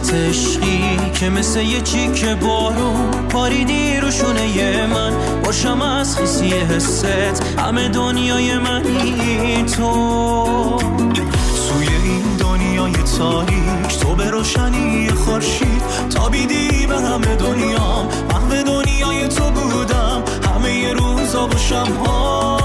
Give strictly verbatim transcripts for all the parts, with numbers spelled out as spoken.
حالت عشقی که مثل یه چیک بارون پاریدی رو شونه من، باشم از خیسی حست همه دنیای منی تو. توی این دنیای تاریک تو به روشنی خورشید تابیدی به همه دنیام، محو دنیای تو بودم همه ی روزا و شب‌ها.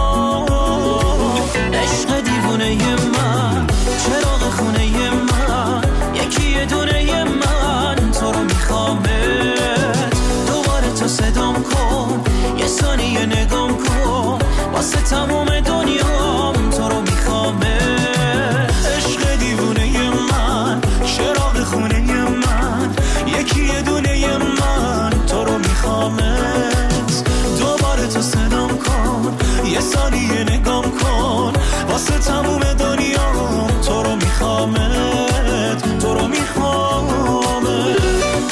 عشق دیوونه من، چراغ خونه من، یکی دونه من، تو رو میخوامت دوباره تا صدام کن، یه ثانیه نگام کن، واسه تموم دنیام تو رو میخوامت. عشق دیوونه من، چراغ خونه من، یکی دونه من، تو رو میخوامت دوباره تا صدام کن، یه ثانیه نگام کن، واسه تموم دنیام تو رو میخوامت، تو رو میخوامت.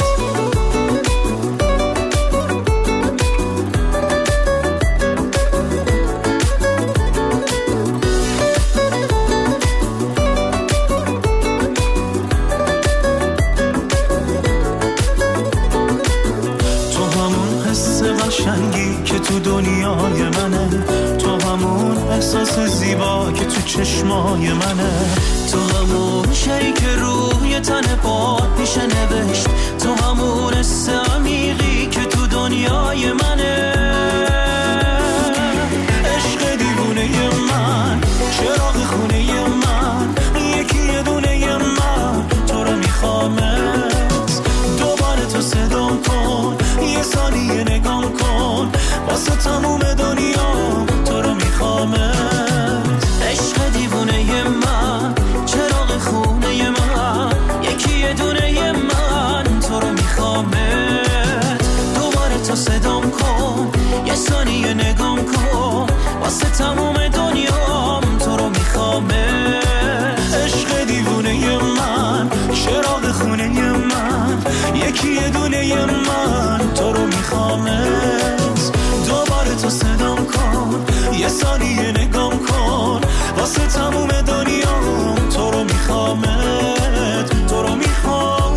تو همون حس قشنگی که تو دنیای منه، تو همون احساس زیبا که تو چشمای منه، تو همون شعری که روی تن پاد میشه نوشت، تو همون حس عمیقی که تو دنیای منه. عشق دیوونه من، چراغ خونه من، یکی دونه من، تو رو میخوامت دوباره تو صدام کن، یه ثانیه نگام کن، واسه تموم دنیا تو رو میخوامت. عشق دیوونه من، چراغ خونه من، یکی دونه من، تو رو میخوامت دوباره تا صدام کن، یه ثانیه نگام کن، واسه تموم دنیام تو رو میخوامت. عشق دیوونه من، چراغ خونه من، یکی دونه من، تو رو میخوامت دوباره تا صدام کن، یه ثانیه نگام کن، واسه تموم دنیام تو رو میخوامت، تو رو میخوامت.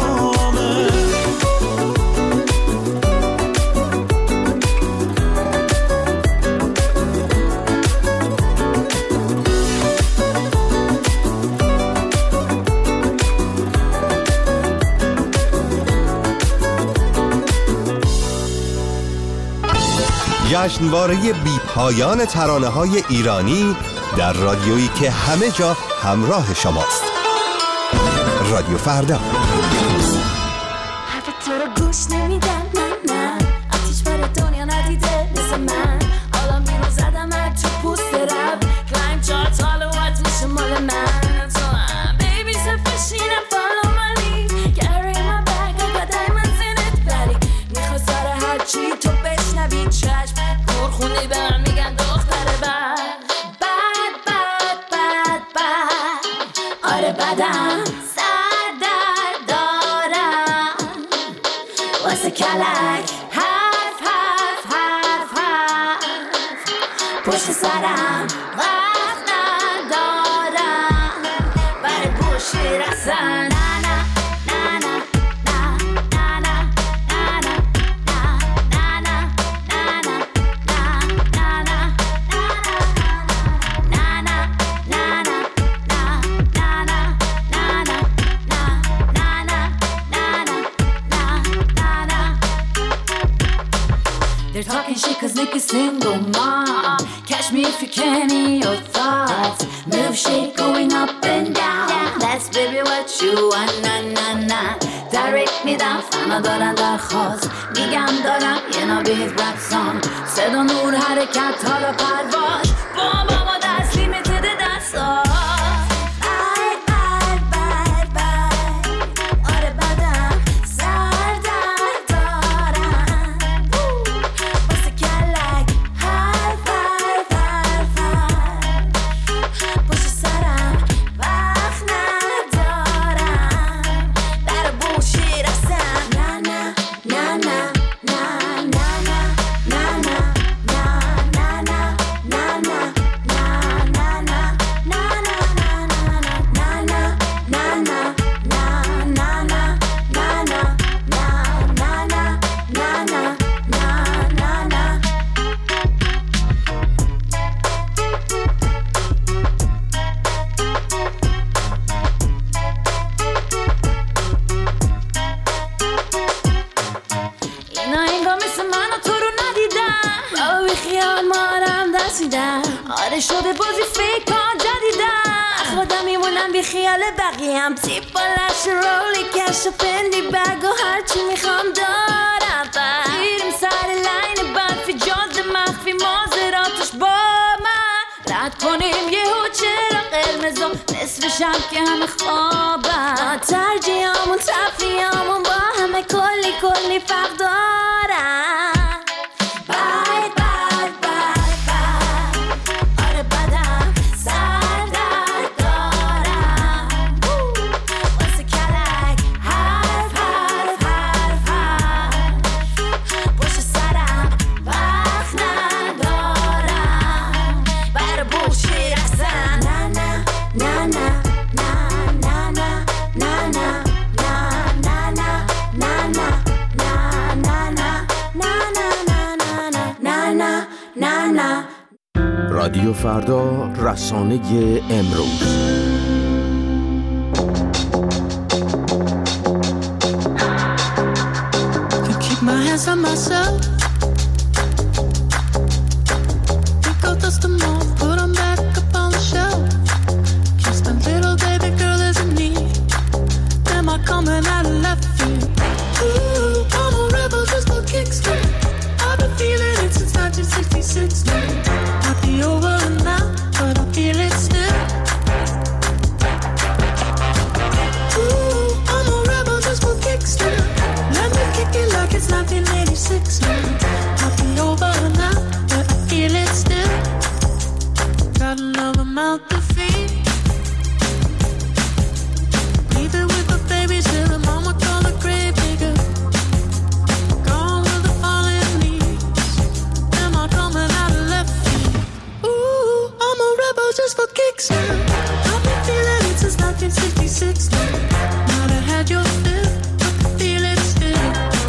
جشنواره بی پایان ترانه‌های ایرانی در رادیویی که همه جا همراه شماست. رادیو فردا. حرف تو رو گوش نمیدم، نه نه، آتیش بر دنیا ندیده مثل من، حالا بیرون زدم از تو پوست رب، کلایم چارت حالا وقت میشه مال من. تو هم بیبی سفشینم follow my lead, carry my bag, I got diamonds in it, ولی میخوا سر هرچی تو بشنوی چشم خونی به من میگن دختر بد بد بد بد بد. آره بدم سر در دارم واسه کلک، حرف حرف حرف حرف پشت سرم وقت ندارم برای گوشی رسن. They're talking shit cause Nick is single mom. Catch me if you can in your thoughts. Move shit going up and down. That's baby what you want, na na na. Direct me down, فنا دارن درخواست. میگم دارم یه نابید رپ سان. صدا نور حرکت حالا پرواز. با بابا دست لیمیتد دست ها. Na بیخیال مارم دست میدم. آره شده بازی فکر کن جدیدم، خودم میمونم بیخیال بقیم. تیپ بالش رولی کش و پندی بگ و هرچی میخوام دارم. بریم سر لین برفی جاز مخفی مازراتش با من رد کنیم یه هو چرا قرمزم نصف شب که همه خوابم. ترجیحامون تفریحامون با همه کلی کلی فرق دارم. بد بد بد بد آره بدم سر درد دارم. واسه کلک حرف حرف حرف حرف پشت سرم وقت ندارم برا بوشی رقصن. نه نه نه نه نه نه نه نه رادیو فردا، رسانه امروز. To keep my hands on myself, think I'll dust them off, put them back up on the shelf. Kiss my little baby girl is in need. Am I coming out of left field? Ooh, I'm a rebel just for kicks. I've been feeling it since nineteen sixty-six. Might be over now, but I feel it still. Ooh, I'm a rebel just for kicks. Let me kick it like it's nineteen eighty-six. Might be over now, but I feel it still. Got another mouth to feed. Leave it with the babies till the mama call the grave digger. Gone with the fallen leaves. Am I coming out of left field? Ooh, I'm a rebel just for kicks. I've been feeling it since nineteen sixty-six. Might have had your fill, but I feel it still.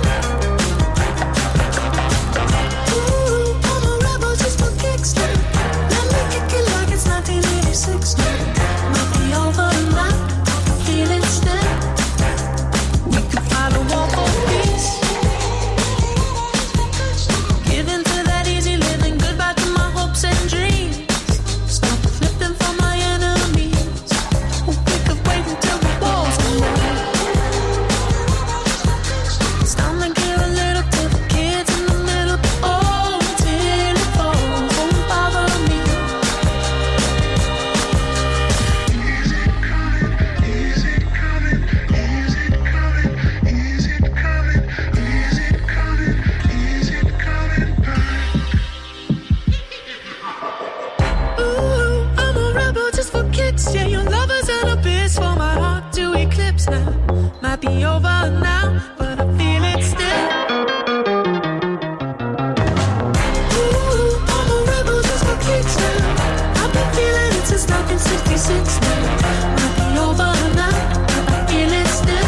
Ooh, I'm a rebel just for kicks. Let me kick it like it's nineteen eighty-six. Might be over now, I feel it still. We could find a war for peace. Give in to that easy living, goodbye to my hopes and dreams. Stop flipping for my enemies. We could wait until the walls come down. It's time to give a little to the kids in the middle. Oh, till it falls, won't bother me. Ooh, I'm a rebel just for kicks. Yeah, your lovers and a bitch for my heart to eclipse now. Might be over now, but I feel it still. Ooh, I'm a rebel just for kicks now. I've been feeling it since nineteen sixty-six now. Might be over now, but I feel it still.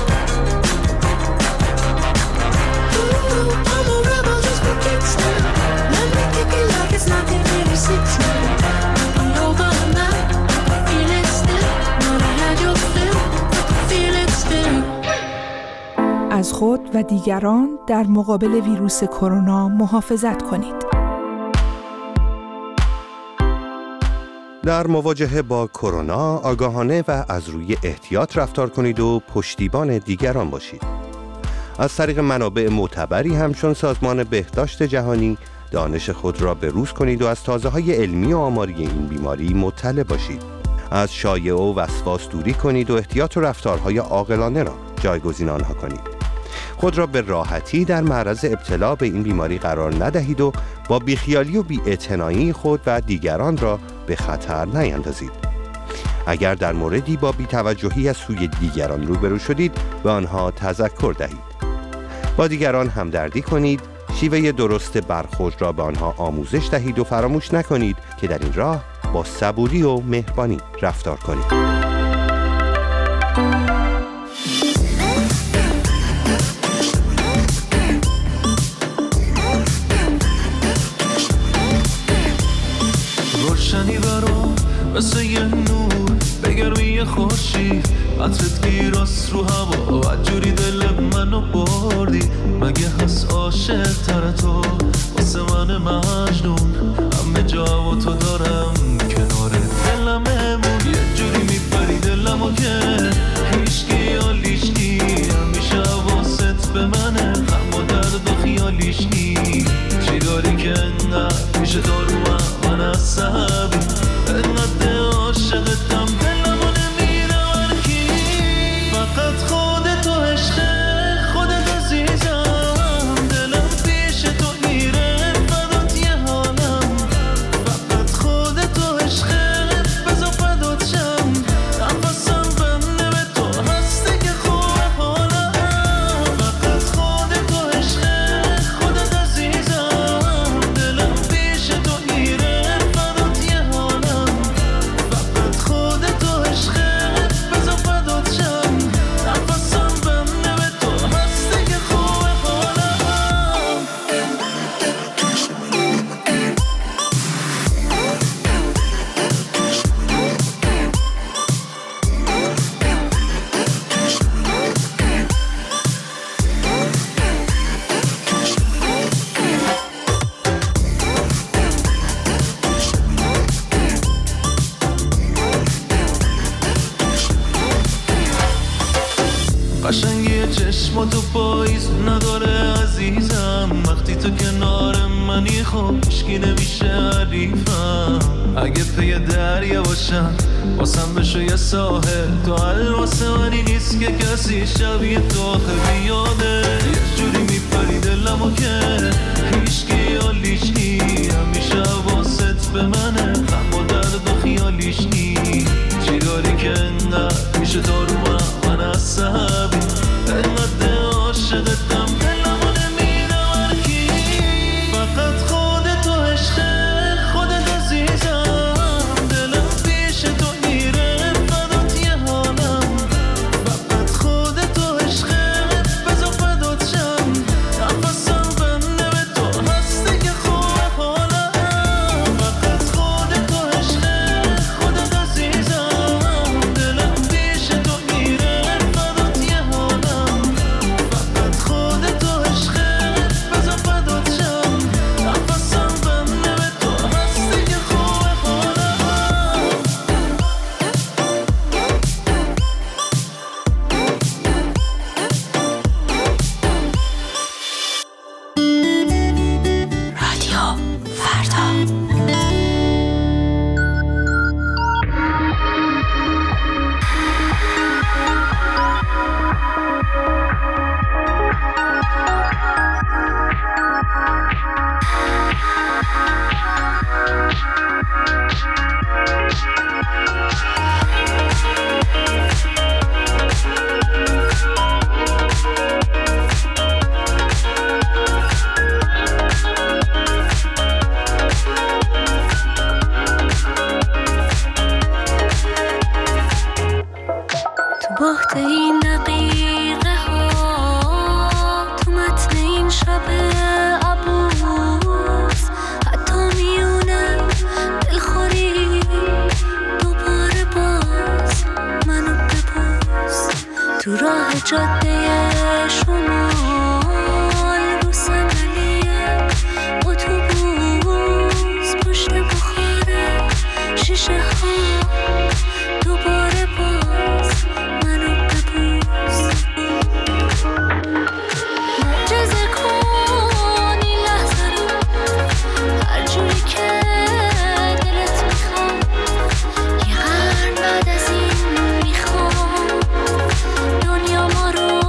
Ooh, I'm a rebel just for kicks now. Let me kick it like it's nineteen eighty-six now. Might be over now, I feel it still. Might have had your fill, but I feel it still. از خود و دیگران در مقابل ویروس کرونا محافظت کنید. در مواجهه با کرونا آگاهانه و از روی احتیاط رفتار کنید و پشتیبان دیگران باشید. از طریق منابع معتبری همچون سازمان بهداشت جهانی دانش خود را بروز کنید و از تازه‌های علمی و آماری این بیماری مطلع باشید. از شایعه و وسواس دوری کنید و احتیاط و رفتارهای عاقلانه را جایگزین آنها کنید. خود را به راحتی در معرض ابتلا به این بیماری قرار ندهید و با بیخیالی و بی‌اعتنایی خود و دیگران را به خطر نیندازید. اگر در موردی با بی‌توجهی از سوی دیگران روبرو شدید به آنها تذکر دهید. با دیگران همدردی کنید، شیوه درست برخورد را به آنها آموزش دهید و فراموش نکنید که در این راه با صبوری و مهربانی رفتار کنید. روشنی برام مثل یه نور بگرمی خورشید، عطرت گیراست رو هوا، عجوری دل منو بردی، مگه هست عاشق تر تو؟ واسه من مجنون، همه جا و تو دارم کنار دلم همون، یه جوری میپری دلمو که هیچکی یا لیشکی، همیشه واسط به منه غم و درد و خیالیش نی. چی داری که انقدر میشه دارو من عصبی، انقدر عاشقتم دلمو نمیره ورکی، فقط خودتو عشقه خودت عزیزم، دلم پیش تو میره فدات یه حالم، فقط خودتو عشقه بذار فدات شم، نفسم بنده به تو هستی که خوبه حالم، فقط خودتو عشقه خودت عزیزم، دلم پیش تو میره فدات یه حالم، فقط خودتو عشقه بذار فدات شم، نفسم بنده به تو هستی که خوبه حالم. قشنگی چشماتو پاییز نداره عزیزم، وقتی تو کنار منی خب هیچکی نمیشه حریفم، اگه پی دریا باشم واسم بشو یه ساحل، تو حل واسه منی نیست که کسی شبیه تو آخه بیاده، یه جوری میپری دلمو که هیچکی یا لیشکی، همیشه واسط به منه غم و درد و خیالیش نی. چی داری که انقدر میشه دارو من عصبی، انقدر عاشقتم دلمو نمیره ورکی، فقط خودتو عشقه خودت عزیزم، دلم پیش تو میره فدات یه حالم، فقط خودتو عشقه بذار فدات شم، نفسم بنده به تو هستی که خوبه حالم، فقط خودتو عشقه خودت عزیزم، دلم پیش تو میره فدات یه حالم، فقط خودتو عشقه بذار فدات شم، نفسم بنده به تو هستی که خوبه حالم. رادیو فردا. تو بحت این دقیقه ها، تو متن این شب عبوس، حتی میونه دلخوری دوباره باز منو ببوس، تو راه جاده شمال رو صندلی اتوبوس، پشت بخاره شیشه ها دوباره باز منو ببوس، معجزه کن این لحظه رو هر جوری که دلت میخواد، یه قرن بعد از این میخوام دنیا ما رو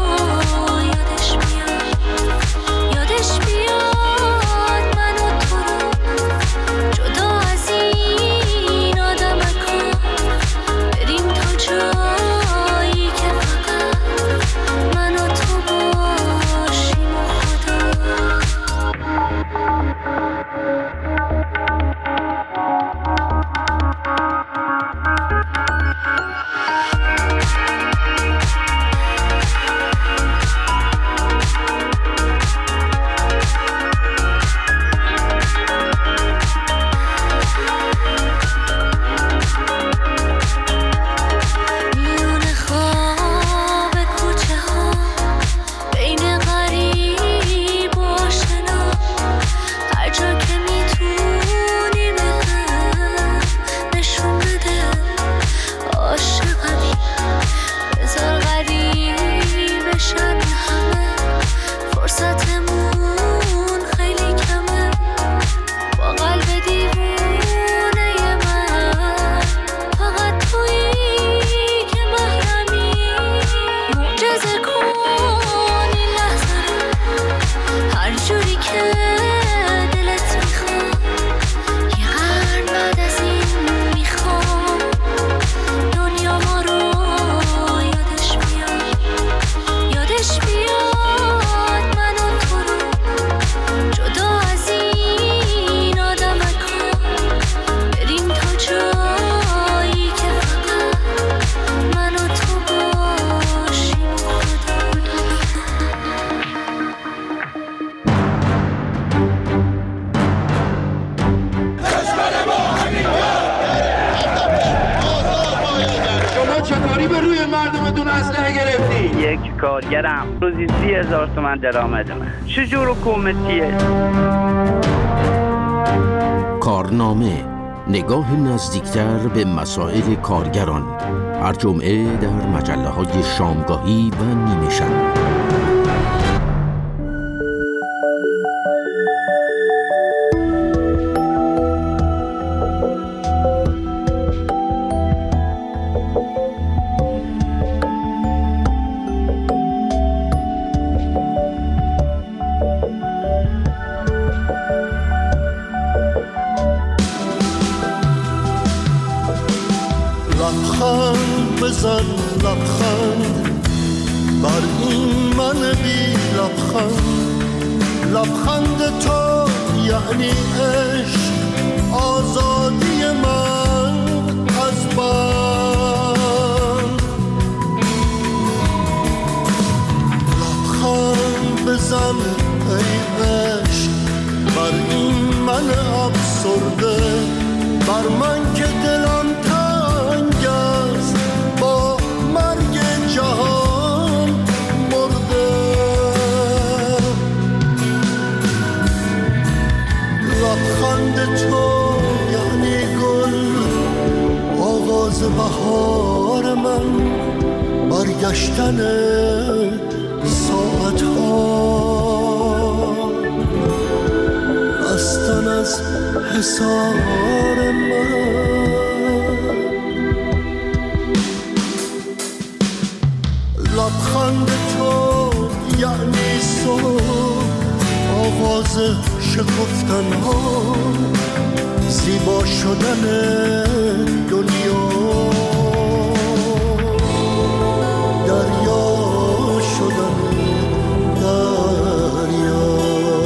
مردمتون اسلحه گرفتی؟ یک کارگرم روزی سی هزار تومن درآمدمه. چجور حکومتیه؟ کارنامه، نگاه نزدیکتر به مسائل کارگران، هر جمعه در مجله های شامگاهی و نیمه شب. لبخند بزن لبخند بر این من بی لبخند، لبخند تو یعنی عشق، آزادی من از بند. لبخند بزن ای عشق بر این من افسرده، بر من که دلم تنگ است با مرگ جهان مرده. لبخند تو یعنی گل، آغاز بهار من، برگشتن ساعت ها، رستن از حصار من. لبخند تو یعنی صبح، آغاز شکفتن ها، زیبا شدن دنیا، دریا شدن دریا.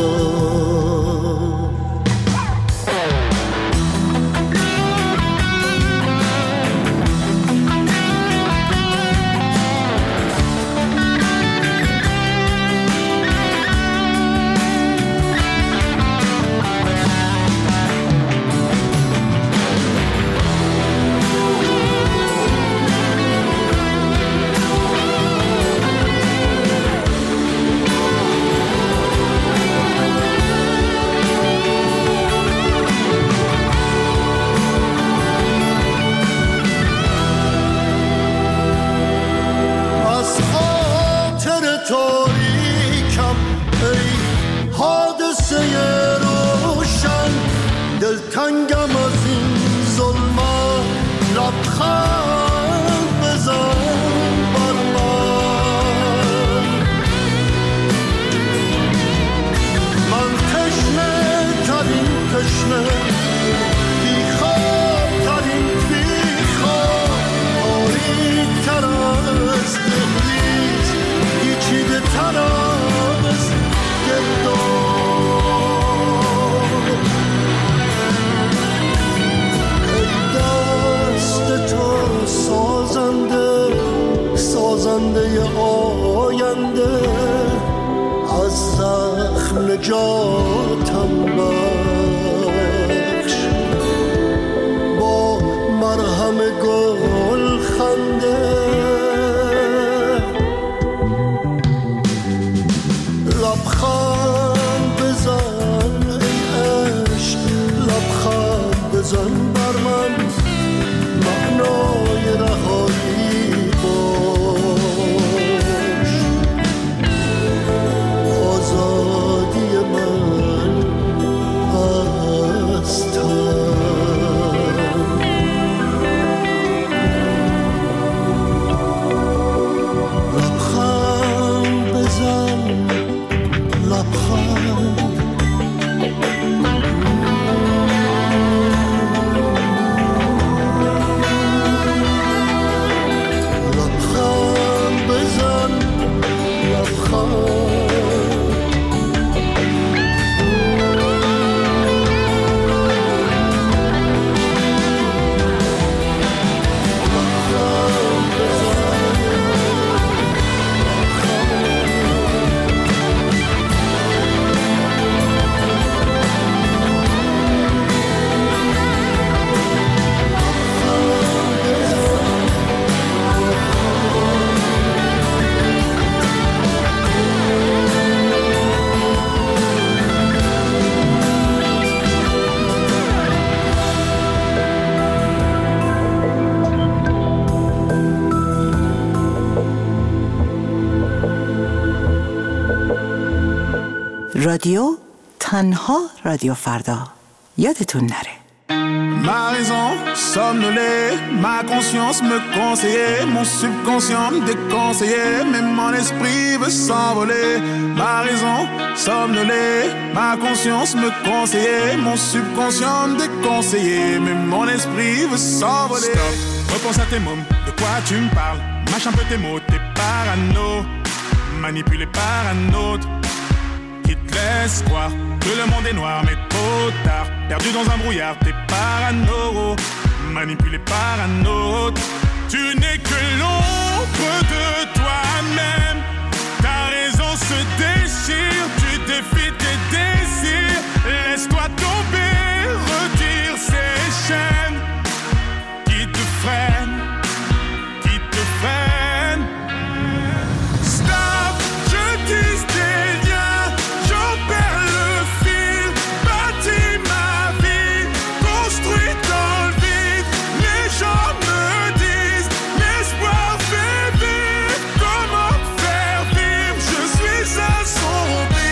دلتنگم از این ظلمت، لبخند بزن بر من. من تشنه ترین تشنه، بیخواب ترین بیخواب، تاریک تر از دهلیز، پیچیده تر از گرداب. تو سازنده، سازنده آینده، از زخم نجاتم بخش، با مرهم گل خنده. لبخند بزن ای عشق، لبخند بزن بر من، معنای رهایی باش، آزادی من رادیو تنها رادیو فردا یادتون نره. Ma raison somnolait, ma conscience me conseillait, mon subconscient me déconseillait, mais mon esprit veut s'envoler. Ma raison somnolait, ma conscience me conseillait, mon subconscient me déconseillait, mais mon esprit veut s'envoler. Stop, repense à tes mômes, de quoi tu me parles? Mâche un peu tes mots, t'es parano, manipulé par un autre qui te laisse croire que le monde est noir, mais trop tard. Perdu dans un brouillard, t'es parano, manipulé par un autre. Tu n'es que l'ombre de toi-même. Ta raison se déchire, tu défies tes désirs. Laisse-toi tomber, retire ces chaînes qui te freinent, qui te freinent. Stop, je tisse des liens, j'en perds le fil. Bâtis ma vie, construit dans le vide. Les gens me disent, l'espoir fait vivre. Comment faire vivre? Je suis assombri.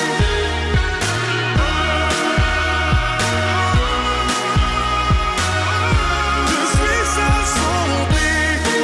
Je suis assombri.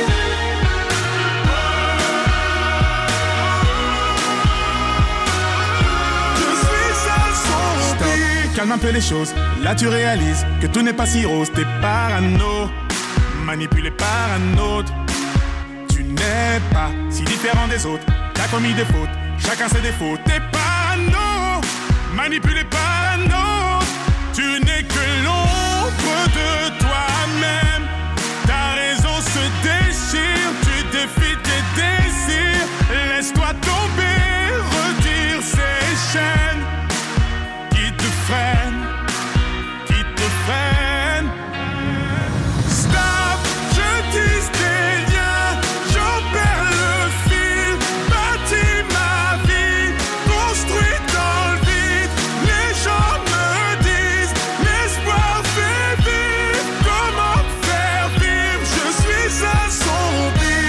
Je suis assombri. Calme un peu les choses, là tu réalises que tout n'est pas si rose. T'es parano, manipulé par un autre. Tu n'es pas si différent des autres. T'as commis des fautes, chacun ses défauts. T'es parano, manipulé par un autre. Tu n'es que l'ombre de toi-même. Ta raison se déchire, tu défies tes désirs. Laisse-toi tomber, retire ces chaînes qui te freinent, qui te freinent. Stop, je tisse des liens, j'en perds le fil. Bâtis ma vie, construit dans le vide. Les gens me disent, l'espoir fait vivre. Comment faire vivre? Je suis assombri.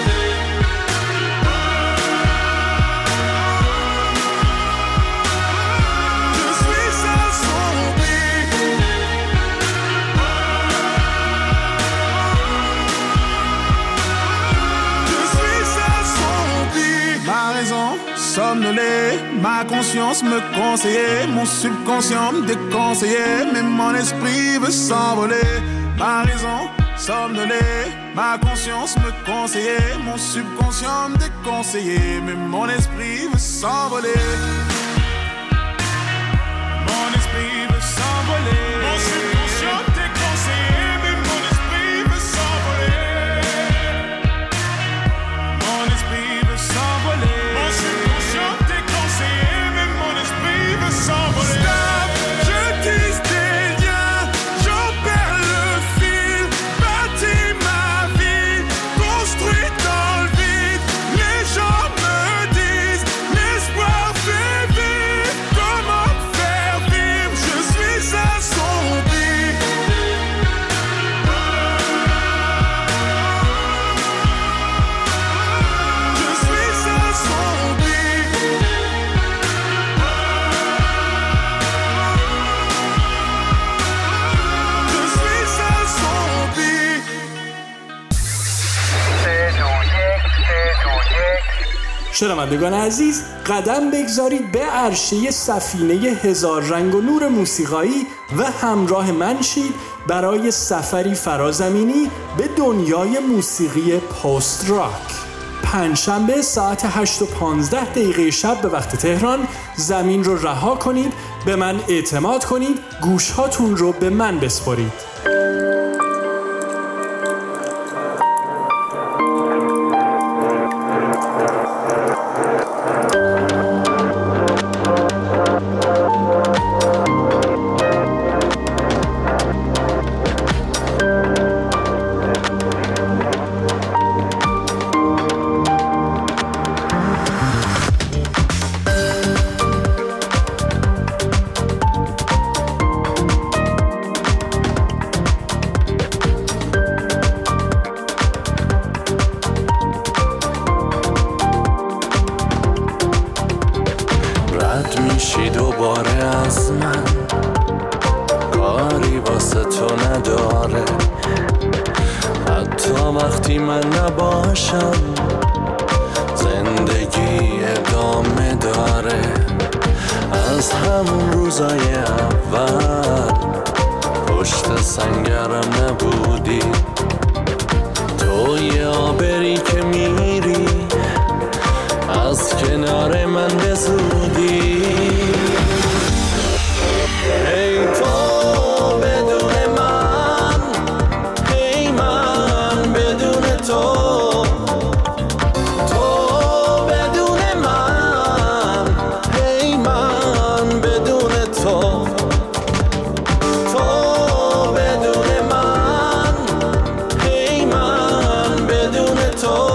Je suis assombri. Je suis assombri. Ma raison somnolait, ma conscience me conseillait, mon subconscient me déconseillait, mais mon esprit veut s'envoler. Ma raison somnolait, ma conscience me conseillait, mon subconscient me déconseillait, mais mon esprit veut s'envoler. Mon esprit veut s'envoler. Mon subconscient me déconseillait, mais mon esprit veut s'envoler. Mon esprit veut s'envoler. Mon subconscient me déconseillait, mais mon esprit veut s'envoler. Stop, je tisse des liens, j'en perds le fil. Bâtis ma vie, construit dans le vide. Les gens me disent, l'espoir fait vivre. Comment faire vivre? Je suis assombri. Je suis assombri. Je suis assombri. شنوندگان عزیز، قدم بگذارید به عرشه سفینه هزار رنگ و نور موسیقایی و همراه من شید برای سفری فرازمینی به دنیای موسیقی پست راک. پنجشنبه ساعت هشت و پانزده دقیقه شب به وقت تهران زمین رو رها کنید، به من اعتماد کنید، گوشهاتون رو به من بسپارید. تو نداره، حتی وقتی من نباشم زندگی ادامه داره. از همون روزای اول پشت سنگرم نبودی، تو یه آبری که میری از کنار من به زودی. ای تو بدون من، ای من بدون تو، تو بدون من، ای من بدون تو، تو بدون من، ای من بدون تو،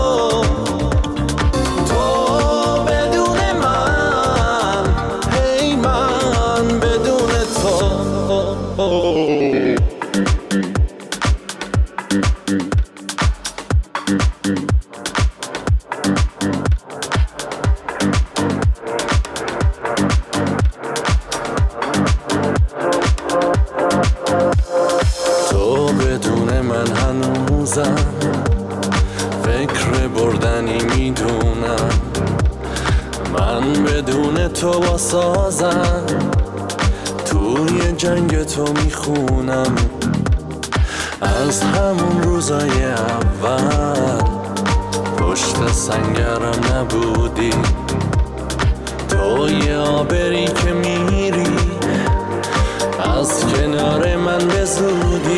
تو بدون من هنوزم فکر بردنی میدونم، من بدون تو با سازم توی جنگ تو میخونم. از همون روزای اول پشت سنگرم نبودی، تو یه آبری که میری از کنار من به زودی.